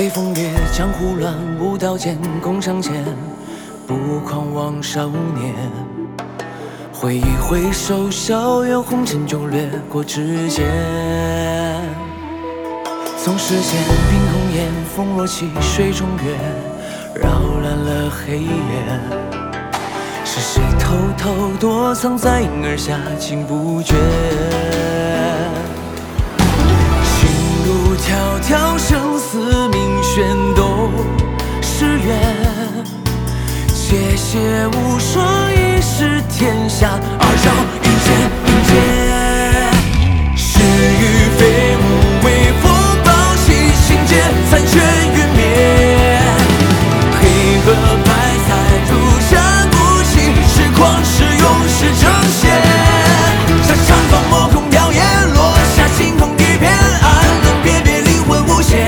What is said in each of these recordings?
风月，江湖乱，舞刀剑，共长剑，不狂枉少年。挥一挥手，笑远红尘就掠过指尖。纵使间冰红颜，风若泣，水中月，扰乱了黑夜。是谁偷偷躲藏在影儿下，竟不觉？心路迢迢，生死命悬都是缘。谢谢无双，一试天下，二招一剑并肩。是与非，无为佛报喜心结，残血欲灭。黑和白菜如山不息，是狂是勇是正邪。沙场放魔空耀眼，落下晴空一片，安能别别灵魂无邪。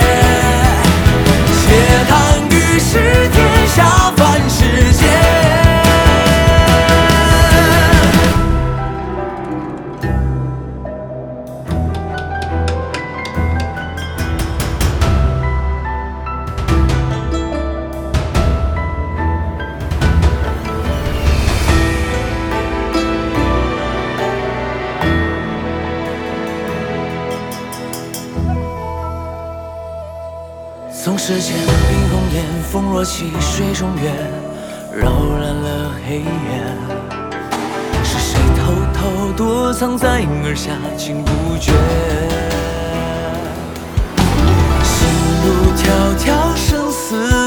且谈于是天下凡世间。纵使间冰红颜，风若泣，水中月，扰乱了黑夜。是谁偷偷躲藏在影儿下，竟不觉？心路迢迢，生死